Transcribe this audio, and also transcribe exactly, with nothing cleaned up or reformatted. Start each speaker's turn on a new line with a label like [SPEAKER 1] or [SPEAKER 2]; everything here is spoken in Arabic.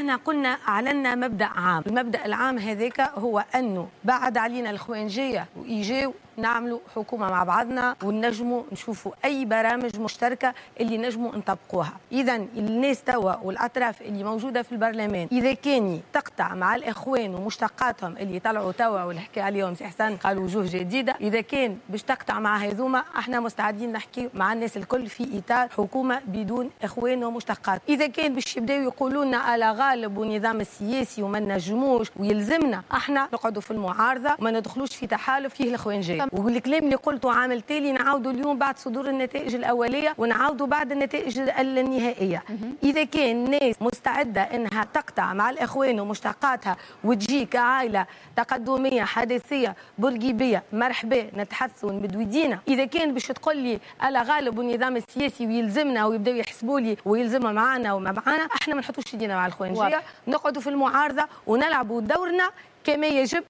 [SPEAKER 1] احنا قلنا اعلنا مبدا عام، المبدا العام هذاك هو انه بعد علينا الاخوانجيه ويجيو نعملوا حكومه مع بعضنا ونجموا نشوفوا اي برامج مشتركه اللي نجموا نطبقوها. اذا الناس توا والاطراف اللي موجوده في البرلمان اذا كان تقطع مع الاخوان ومشتقاتهم اللي طلعوا توا واللي حكى عليهم سي حسن قالوا وجوه جديده، اذا كان باش تقطع مع هذوما احنا مستعدين نحكي مع الناس الكل في اطار حكومه بدون اخوان ومشتقات. اذا كان باش يبداو يقولوا لنا على غالب والنظام السياسي وما نجموش ويلزمنا احنا نقعدوا في المعارضه وما ندخلوش في تحالف فيه الاخوانجيه. والكلام اللي قلته عام تالي نعاودوا اليوم بعد صدور النتائج الاوليه ونعاودوا بعد النتائج النهائيه. اذا كان ناس مستعده انها تقطع مع الاخوان ومشتقاتها وتجي كعائله تقدميه حداثيه برجيبيه مرحبا نتحدثوا ونمدوا يدينا. اذا كان باش تقول لي على غالب النظام السياسي ويلزمنا ويبداو يحسبوا لي ويلزموا معنا وما معنا، احنا ما نحطوش يدينا مع الاخوانجيه، نقعدوا في المعارضه ونلعبوا دورنا كما يجب